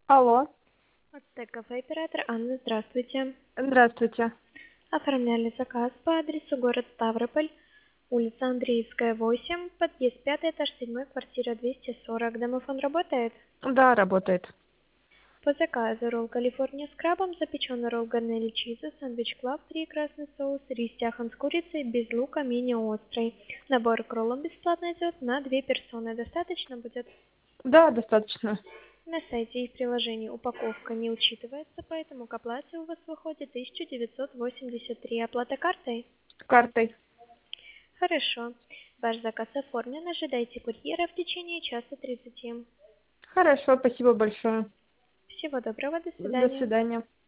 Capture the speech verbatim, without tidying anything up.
Алло, Ацтек кафе, оператор Анна, здравствуйте. здравствуйте. Оформляли заказ по адресу город Ставрополь, улица Андреевская, восемь, подъезд пятый, этаж седьмой, квартира двести сорок. Домофон работает? Да, работает. По заказу ролл Калифорния с крабом, запеченный ролл гарнели чиза, сэндвич клав, три красный соус, рис тяхан с курицей, без лука, мини-острый. Набор к роллам бесплатно идет на две персоны. Достаточно будет? Да, достаточно. На сайте и в приложении упаковка не учитывается, поэтому к оплате у вас выходит тысяча девятьсот восемьдесят три. Оплата картой? Картой. Хорошо. Ваш заказ оформлен. Ожидайте курьера в течение часа тридцати. Хорошо, спасибо большое. Всего доброго. До До свидания. свидания.